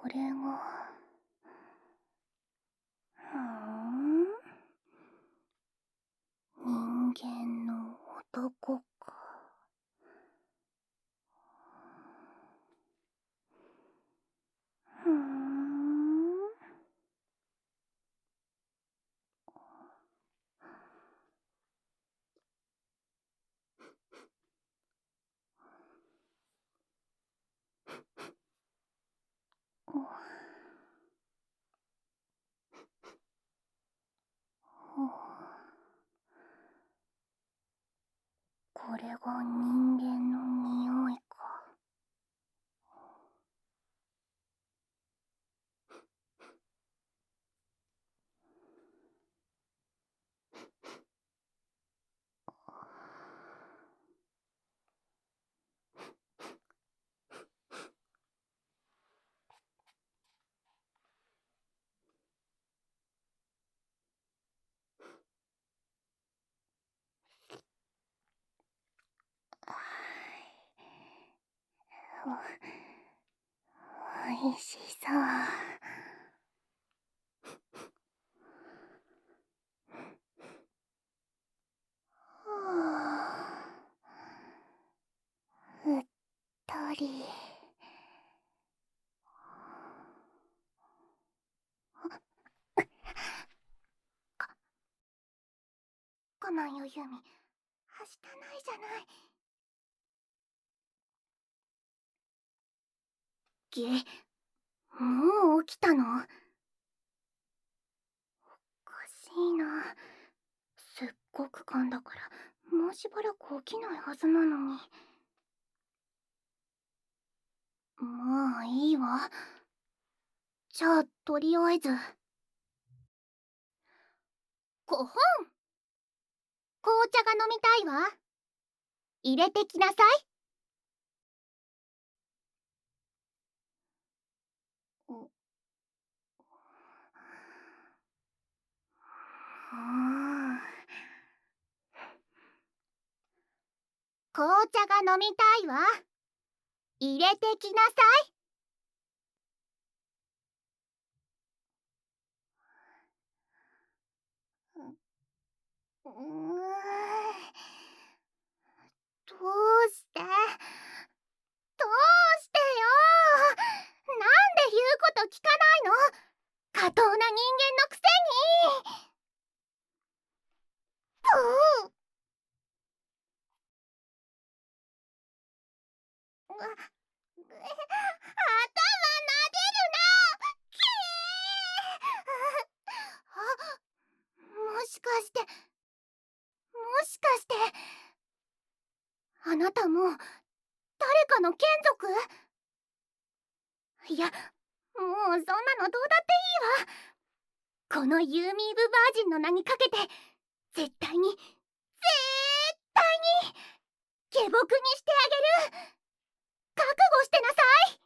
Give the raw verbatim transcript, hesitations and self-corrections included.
これがふん人間の男か。ふーんこれが人間の匂いか。お、おいしそう。うっとり。我慢よ、ユミ。はしたないじゃない。げ、もう起きたの？おかしいな。すっごく噛んだから、もうしばらく起きないはずなのに。まあいいわ。じゃあとりあえず。ごほん。紅茶が飲みたいわ。入れてきなさい。おあ紅茶が飲みたいわ。入れてきなさい。うーん、どうしてどうしてよ。なんで言うこと聞かないの。下等な人間のくせに。ぷう。うわっ、頭なでるな。きえあ、もしかしてもしかしてあなたも誰かの眷属？いや、もうそんなのどうだっていいわ。このユーミーブバージンの名にかけて絶対に絶対に下僕にしてあげる。覚悟してなさい。